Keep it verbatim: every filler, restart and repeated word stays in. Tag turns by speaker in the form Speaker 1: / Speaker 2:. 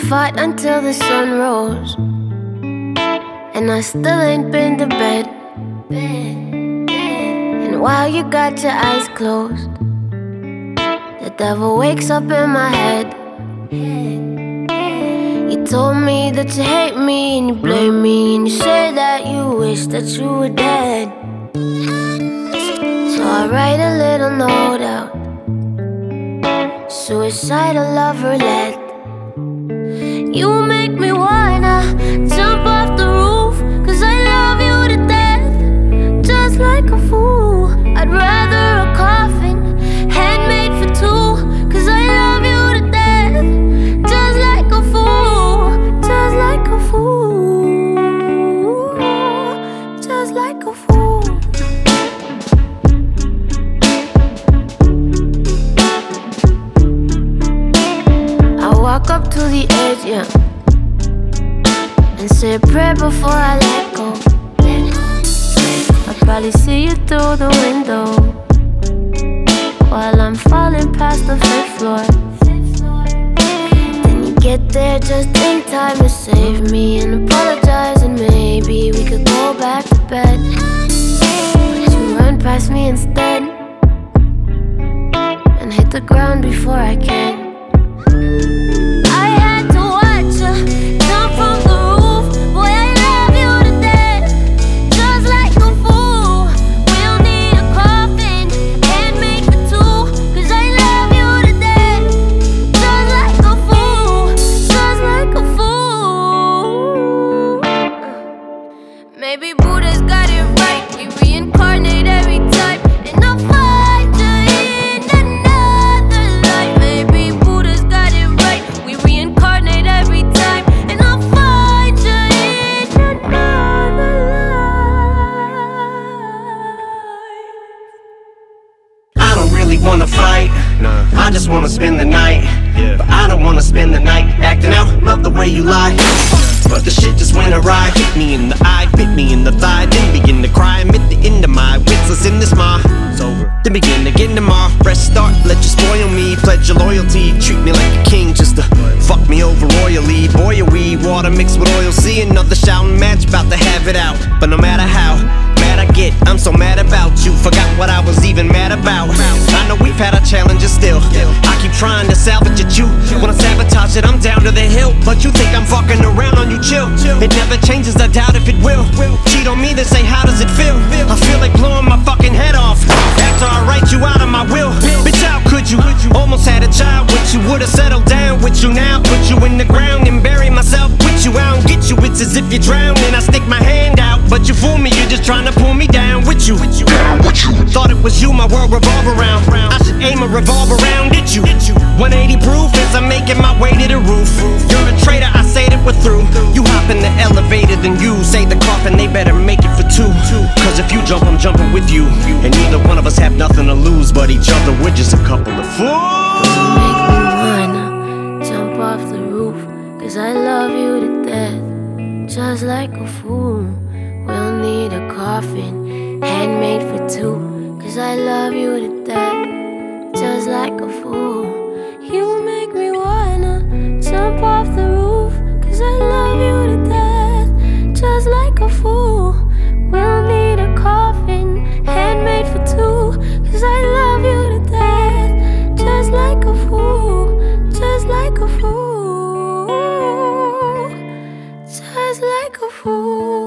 Speaker 1: fight until the sun rose, and I still ain't been to bed. And while you got your eyes closed, the devil wakes up in my head. You told me that you hate me and you blame me, and you say that you wish that you were dead. So I write a little note out, suicidal love roulette. You make me wanna jump off the roof, 'cause I love you to death, just like a fool. I'd rather a coffin, handmade for two, 'cause I love you to death, just like a fool, just like a fool, just like a fool. Walk up to the edge, yeah, and say a prayer before I let go. I'll probably see you through the window while I'm falling past the fifth floor. Then you get there just in time to save me and apologize, and maybe we could go back to bed. But you run past me instead and hit the ground before I can. I had to watch you jump from the roof. Boy, I love you to death, just like a fool. We'll need a coffin, handmade for two, 'cause I love you to death, just like a fool, just like a fool. Maybe Buddha's got it right, we reincarnate every time, and I'll find you in another life. Maybe Buddha's got it right, we reincarnate every time, and I'll find you in another life.
Speaker 2: I don't really wanna fight, nah. I just wanna spend the night, yeah. But I don't wanna spend the night acting out. Love the way you lie, but the shit just went awry.
Speaker 3: Hit me in the eye, bit me in the thigh, then begin to cry. I'm at the end of my wits, listen this my it's over. Then begin again tomorrow, fresh start, let you spoil me. Pledge your loyalty, treat me like a king, just to fuck me over royally. Boy, are we water mixed with oil. See another shouting match, about to have it out. But no matter how mad I get, I'm so mad about you, forgot what I was even mad about. I know we've had our challenges still, I keep trying to salvage at you. When I sabotage it, I'm down to the hill, but you think I'm fucking around on you, chill. It never changes, I doubt if it will. Cheat on me, then say how does it feel? I feel like blowing my fucking head off after I write you out of my will. Bitch, how could you? Almost had a child with you, would've settled down with you now. Put you in the ground and bury myself with you. I don't get you, it's as if you're drowning. I stick my hand out, but you fool me, you're just trying to pull me down with you. Thought it was you my world revolve around. I should aim a revolver around at you. one eighty proof as I'm making my way to the roof. You're a traitor, I say that we're through. You hop in the elevator, then you say the coffin, they better make it for two. Cause if you jump, I'm jumping with you, and neither one of us have nothing to lose but each other. We're just a couple of fools.
Speaker 1: You make me wanna jump off the roof, 'cause I love you to death, just like a fool. We'll need a coffin, handmade for two, 'cause I love you to death, just like a fool. You make me wanna jump off the roof, 'cause I love you to death, just like a fool. We'll need a coffin, handmade for two, 'cause I love you to death, just like a fool, just like a fool, just like a fool.